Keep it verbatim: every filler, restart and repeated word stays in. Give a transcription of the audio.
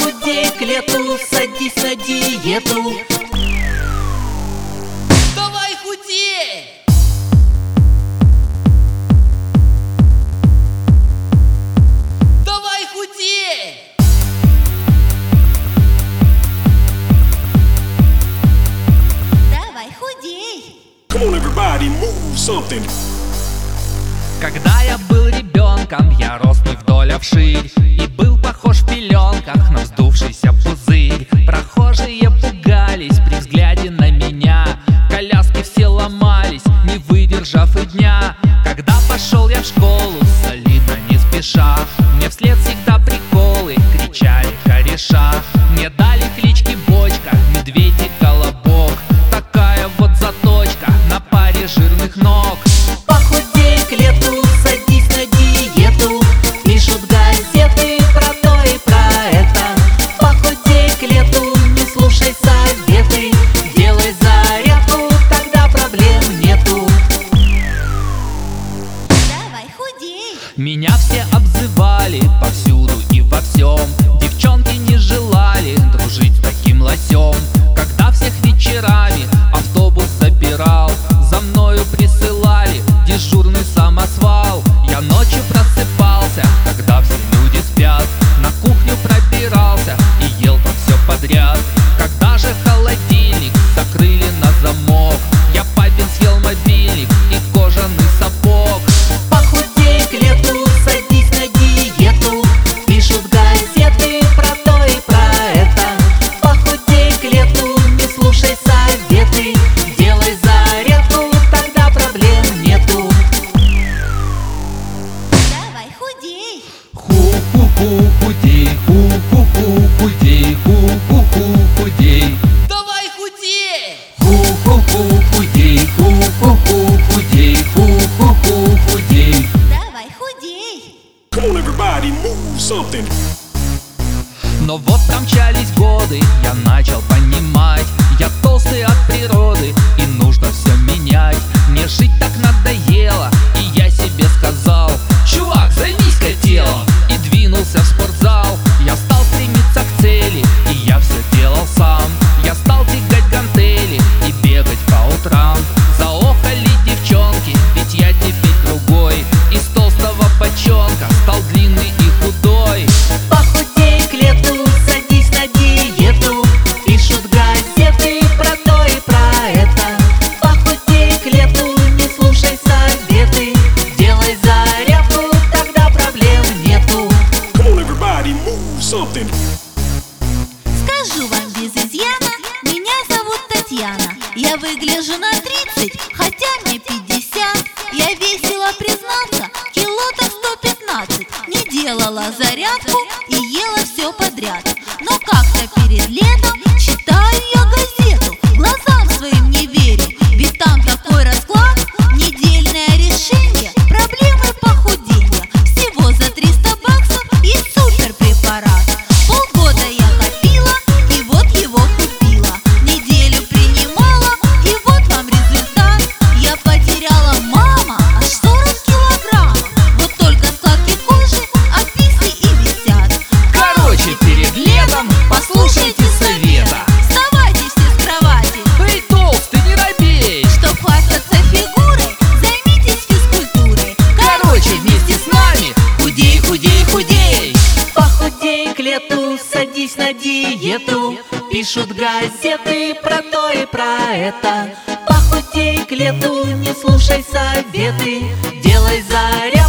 Похудей к лету, садись на диету. Давай худей! Давай худей! Давай худей! Come on, everybody, move something. Когда я был ребенком, я рос не вдоль, а вширь, и был похож в пеленках на вздувшийся пузырь. Прохожие пугались при взгляде на меня, коляски все ломались, не выдержав и дня. Когда пошел я в школу, солидно не спеша, мне вслед всегда приколы кричали кореша. Мне дали клички Бочка, Медведь и Колобок, такая вот заточка на паре жирных ног. Похудей к лету, садись на диету. Пишут газеты про то и про это. Похудей к лету, не слушай советы. Делай зарядку, тогда проблем нету. Давай худей! Меня все обзывали повсюду и во всем. Девчонки не желали дружить с таким лосем. Когда всех вечерами автобус забирал, за мною присылали дежурный самосвал. Я ночью просыпался, когда все люди спят, на кухню пробирался и ел там все подряд. Когда же холодильник закрыли на замок, я папин съел мобильник и кожаный сапог. Похудей к лету, садись на диету. Пишут газеты про то и про это. Похудей к лету, не слушай советы. Делай зарядку, тогда проблем нету. Давай худей! Ху-ху-ху худей, ху-ху-ху худей, ху-ху-ху худей. Давай худей! Ху-ху-ху худей, ху-ху-ху худей, ху-ху-ху худей. Давай худей! Come on, everybody, move something. Но вот промчались годы, я начал понимать, я толстый от природы и нужно все менять. Мне жить так надоело, и я себе сказал: чувак, займись-ка телом, и двинулся в спортзал. Я стал стремиться к цели, и я все делал сам. Я стал тягать гантели и бегать по утрам. Заохали девчонки, ведь я теперь другой. Из толстого бочонка стал длинный и худой. Похудей к лету, садись на диету. Пишут газеты про то и про это. Похудей к лету, не слушай советы. Делай зарядку, тогда проблем нету. Come on, everybody, move something. Скажу вам без изъяна, меня зовут Татьяна. Я выгляжу на тридцать, хотя мне пятьдесят. Я весила, признаться, кило так сто пятнадцать. Не делала зарядку и ела все подряд. Но как-то перед летом читаю я газету, глазам своим не верю, ведь там такой расклад: недельное решение проблемы похудения. Всего за триста баксов есть суперпрепарат. Полгода я копила и вот его купила. Неделю принимала и вот вам результат. Я потеряла, мама, аж сорок килограмм. Вот только складки кожи от письки и висят. Короче, перед летом послушайте совета. Вставайте все с кровати. Эй, толстый, не робей! Чтоб хвастаться фигурой, займитесь физкультурой. Короче, вместе с нами худей, худей, худей. Похудей к лету, садись на диету. Пишут газеты про то и про это. Похудей к лету, не слушай советы. Делай зарядку.